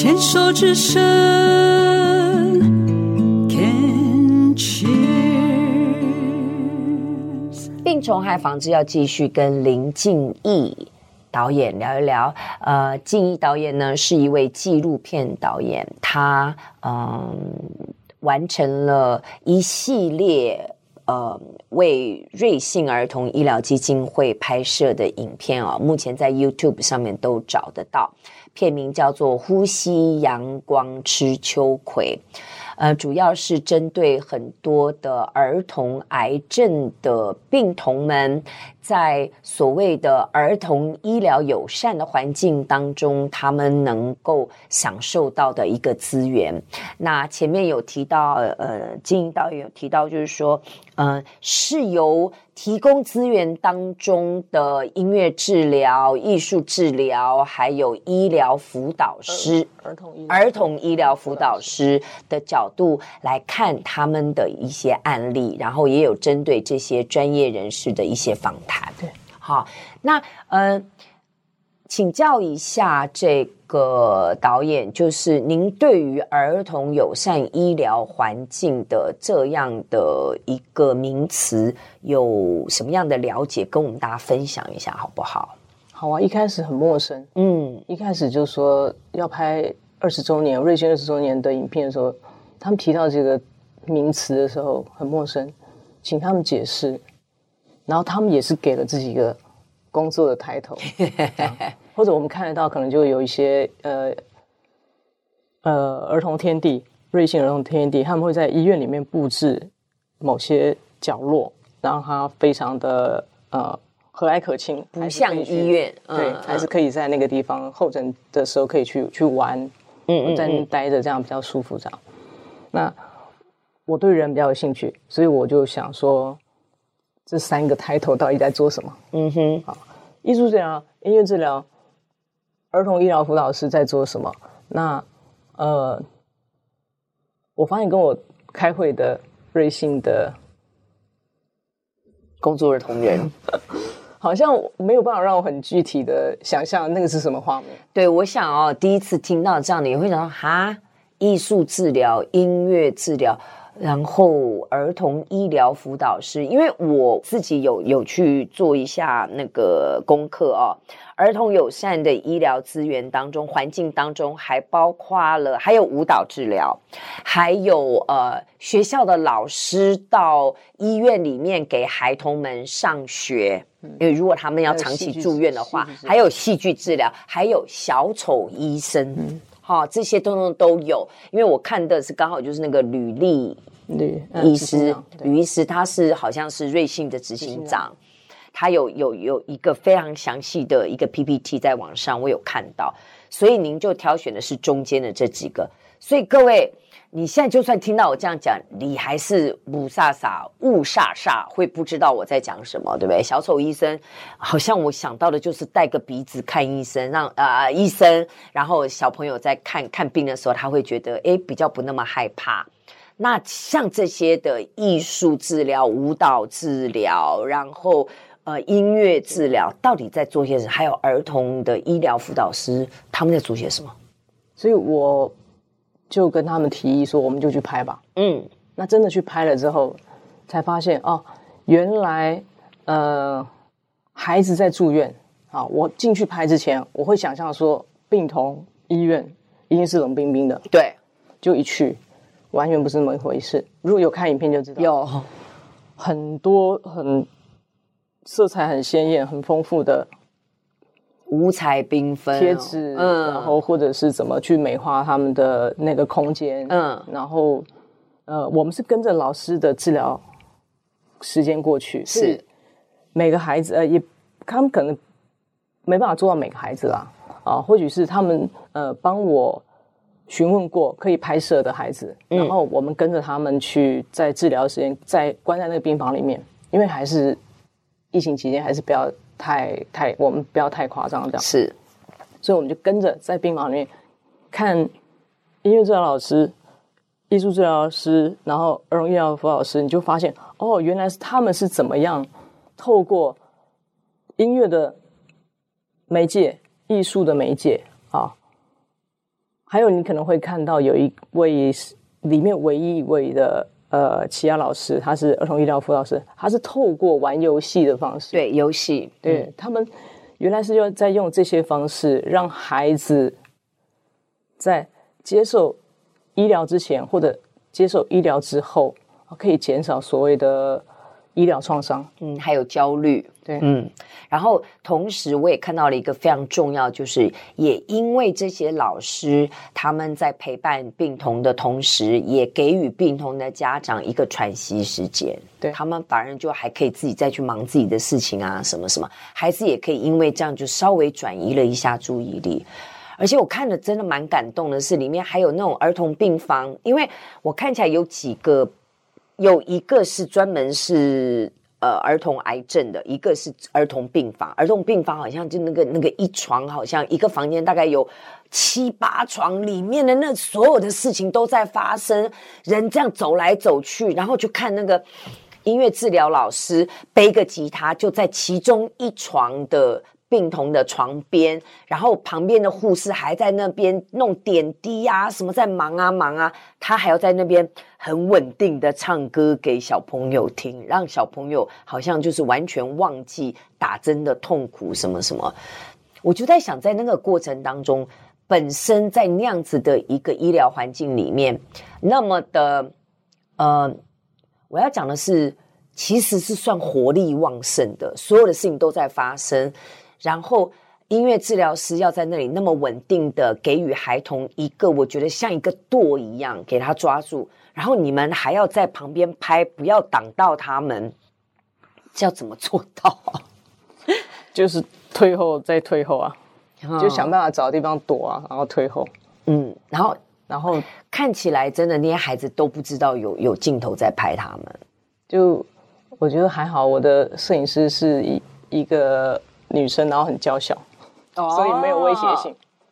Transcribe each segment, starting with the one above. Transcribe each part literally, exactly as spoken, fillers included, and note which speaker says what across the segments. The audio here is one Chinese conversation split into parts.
Speaker 1: 牵手之声 Can Cheers。
Speaker 2: 病虫害防治要继续跟林敬义导演聊一聊。呃，敬义导演呢是一位纪录片导演，他嗯完成了一系列呃为瑞幸儿童医疗基金会拍摄的影片哦，目前在 YouTube 上面都找得到。片名叫做《呼吸阳光吃秋葵》，呃，主要是针对很多的儿童癌症的病童们，在所谓的儿童医疗友善的环境当中，他们能够享受到的一个资源。那前面有提到，呃，金英导演有提到，就是说，呃，是由提供资源当中的音乐治疗、艺术治疗，还有医疗辅导师、
Speaker 3: 儿童医疗
Speaker 2: 儿童医疗辅导师的角度来看他们的一些案例，然后也有针对这些专业人士的一些访谈。
Speaker 3: 对，
Speaker 2: 好，那呃，请教一下这个导演，就是您对于儿童友善医疗环境的这样的一个名词有什么样的了解，跟我们大家分享一下好不好？
Speaker 3: 好啊，一开始很陌生，
Speaker 2: 嗯，
Speaker 3: 一开始就说要拍二十周年瑞幸二十周年的影片的时候，他们提到这个名词的时候很陌生，请他们解释，然后他们也是给了自己一个工作的抬头，或者我们看得到可能就有一些呃呃儿童天地，瑞幸儿童天地，他们会在医院里面布置某些角落，让它非常的呃和蔼可亲，
Speaker 2: 不像医院，
Speaker 3: 对，
Speaker 2: 嗯、
Speaker 3: 还是可以在那个地方候诊的时候可以去去玩，
Speaker 2: 嗯嗯，
Speaker 3: 在那待着，这样比较舒服。这样，那我对人比较有兴趣，所以我就想说，这三个抬头到底在做什么？
Speaker 2: 嗯哼，
Speaker 3: 好，艺术治疗、音乐治疗、儿童医疗辅导师在做什么？那呃，我发现跟我开会的瑞幸的
Speaker 2: 工作人员。
Speaker 3: 好像没有办法让我很具体的想象那个是什么画面。
Speaker 2: 对，我想哦，第一次听到这样的，也会想到哈，艺术治疗、音乐治疗，然后儿童医疗辅导师。因为我自己有有去做一下那个功课哦，儿童友善的医疗资源当中，环境当中还包括了还有舞蹈治疗，还有呃学校的老师到医院里面给孩童们上学。因为如果他们要长期住院的话，还有戏剧治疗，还有小丑医生，嗯，好、哦，这些通通都有。因为我看的是刚好就是那个吕丽医师，吕医师他是好像是瑞幸的执行长，他有有有一个非常详细的一个 P P T 在网上，我有看到，所以您就挑选的是中间的这几个。所以各位，你现在就算听到我这样讲，你还是雾煞煞、雾煞煞，会不知道我在讲什么，对不对？小丑医生，好像我想到的就是带个鼻子看医生，让呃医生，然后小朋友在看看病的时候，他会觉得诶比较不那么害怕。那像这些的艺术治疗、舞蹈治疗，然后呃音乐治疗，到底在做些什么？还有儿童的医疗辅导师，他们在做些什么？
Speaker 3: 所以我就跟他们提议说，我们就去拍吧。嗯，那真的去拍了之后，才发现哦，原来呃孩子在住院啊。我进去拍之前，我会想象说，病童医院一定是冷冰冰的，
Speaker 2: 对，
Speaker 3: 就一去，完全不是那么一回事。如果有看影片就知道，
Speaker 2: 有
Speaker 3: 很多很色彩很鲜艳、很丰富的
Speaker 2: 五彩缤纷
Speaker 3: 贴纸，嗯，然后或者是怎么去美化他们的那个空间，嗯，然后呃，我们是跟着老师的治疗时间过去，是每个孩子呃也他们可能没办法做到每个孩子啦，啊，或许是他们呃帮我询问过可以拍摄的孩子，嗯，然后我们跟着他们去在治疗时间在关在那个病房里面，因为还是疫情期间，还是不要太太我们不要太夸张这样，
Speaker 2: 是，
Speaker 3: 所以我们就跟着在病房里面看音乐治疗老师、艺术治疗师，然后儿童医疗辅导师，你就发现哦，原来是他们是怎么样透过音乐的媒介、艺术的媒介啊， 还有你可能会看到有一位里面唯一一位的呃齐亚老师，他是儿童医疗辅导师，他是透过玩游戏的方式，
Speaker 2: 对游戏，
Speaker 3: 对、
Speaker 2: 嗯、
Speaker 3: 他们原来是要在用这些方式让孩子在接受医疗之前或者接受医疗之后，可以减少所谓的医疗创伤，
Speaker 2: 嗯，还有焦虑，
Speaker 3: 对，
Speaker 2: 嗯，然后同时我也看到了一个非常重要，就是也因为这些老师他们在陪伴病童的同时，也给予病童的家长一个喘息时间，
Speaker 3: 对，
Speaker 2: 他们反而就还可以自己再去忙自己的事情啊，什么什么，孩子也可以因为这样就稍微转移了一下注意力。而且我看的真的蛮感动的是，里面还有那种儿童病房，因为我看起来有几个。有一个是专门是呃儿童癌症的，一个是儿童病房。儿童病房好像就那个那个一床，好像一个房间大概有七八床，里面的那所有的事情都在发生，人这样走来走去，然后就看那个音乐治疗老师背个吉他，就在其中一床的病童的床边，然后旁边的护士还在那边弄点滴啊，什么在忙啊忙啊，他还要在那边很稳定的唱歌给小朋友听，让小朋友好像就是完全忘记打针的痛苦什么什么。我就在想，在那个过程当中，本身在那样子的一个医疗环境里面，那么的呃，我要讲的是其实是算活力旺盛的，所有的事情都在发生，然后音乐治疗师要在那里那么稳定的给予孩童一个我觉得像一个舵一样给他抓住，然后你们还要在旁边拍，不要挡到他们，这要怎么做到啊？
Speaker 3: 就是退后再退后啊、哦、就想办法找地方躲啊，然后退后。
Speaker 2: 嗯，然后
Speaker 3: 然后
Speaker 2: 看起来真的那些孩子都不知道有有镜头在拍他们。
Speaker 3: 就我觉得还好，我的摄影师是一一个女生，然后很娇小、哦、所以没有威胁性。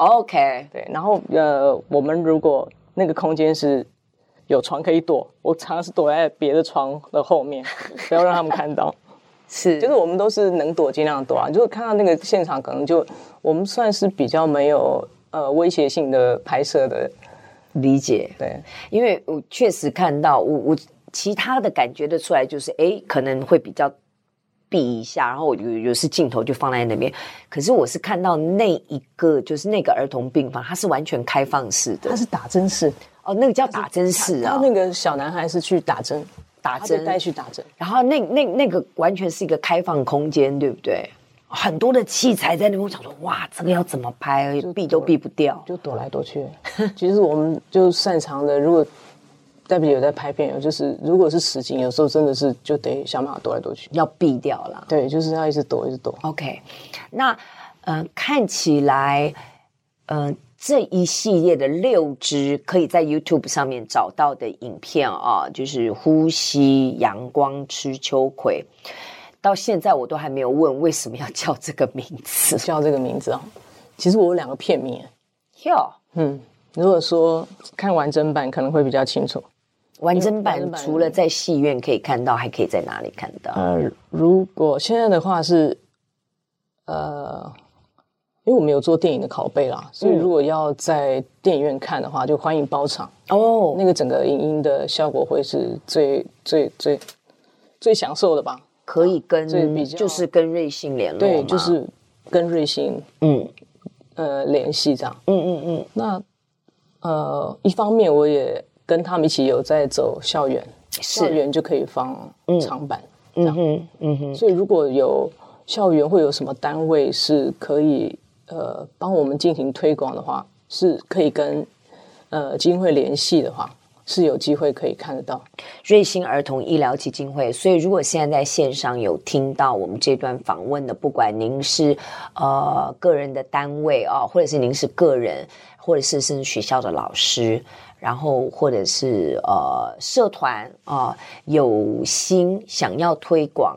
Speaker 2: OK，
Speaker 3: 对，然后呃，我们如果那个空间是有床可以躲，我常常是躲在别的床的后面，不要让他们看到。是，就是我们都是能躲尽量躲啊。如果看到那个现场，可能就我们算是比较没有呃威胁性的拍摄的。
Speaker 2: 理解，
Speaker 3: 对，
Speaker 2: 因为我确实看到我我其他的感觉得出来，就是哎可能会比较避一下，然后有有时镜头就放在那边。可是我是看到那一个就是那个儿童病房，它是完全开放式的，
Speaker 3: 它是打针室
Speaker 2: 哦，那个叫打针室啊。
Speaker 3: 他那个小男孩是去打针，
Speaker 2: 打针
Speaker 3: 带去打针，
Speaker 2: 然后那那那个完全是一个开放空间，对不对？很多的器材在那边，我想说，哇，这个要怎么拍？避都避不掉，
Speaker 3: 就躲来躲去。其实我们就擅长的，如果代表有在拍片，就是如果是实景，有时候真的是就得想办法躲来躲去，
Speaker 2: 要避掉了。
Speaker 3: 对，就是要一直躲，一直躲。
Speaker 2: OK， 那呃，看起来，呃，这一系列的六支可以在 YouTube 上面找到的影片啊，就是呼吸、阳光、吃秋葵。到现在我都还没有问为什么要叫这个名字，
Speaker 3: 叫这个名字啊。其实我有两个片名
Speaker 2: 哟，
Speaker 3: 嗯，如果说看完整版可能会比较清楚。
Speaker 2: 完整版除了在戏院可以看到，还可以在哪里看到？
Speaker 3: 呃，如果现在的话是，呃，因为我们有做电影的拷贝啦，所以如果要在电影院看的话，就欢迎包场哦。那个整个影音的效果会是最最最最享受的吧。
Speaker 2: 可以跟就是跟瑞幸联络，
Speaker 3: 对，就是跟瑞幸嗯呃联系这样，
Speaker 2: 嗯嗯嗯。
Speaker 3: 那呃一方面我也跟他们一起有在走校园，校园就可以放长版，嗯哼嗯哼。所以如果有校园会有什么单位是可以呃帮我们进行推广的话，是可以跟呃基金会联系的话，是有机会可以看得到
Speaker 2: 瑞幸儿童医疗基金会。所以如果现在在线上有听到我们这段访问的，不管您是呃个人的单位啊、哦，或者是您是个人，或者是甚至学校的老师，然后或者是呃社团啊、呃，有心想要推广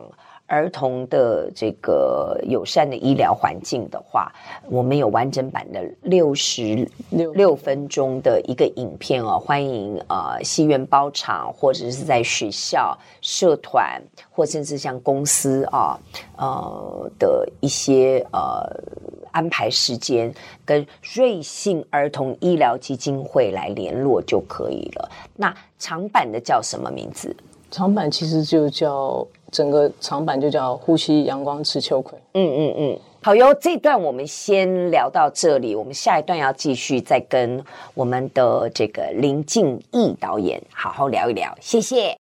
Speaker 2: 儿童的这个友善的医疗环境的话，我们有完整版的六十六分钟的一个影片哦，欢迎呃戏院包场或者是在学校、社团或甚至像公司啊呃的一些呃安排时间，跟瑞幸儿童医疗基金会来联络就可以了。那长版的叫什么名字？
Speaker 3: 长版其实就叫整个长版就叫呼吸阳光吃秋葵。
Speaker 2: 嗯嗯嗯，好哟，这段我们先聊到这里，我们下一段要继续再跟我们的这个林静义导演好好聊一聊，谢谢。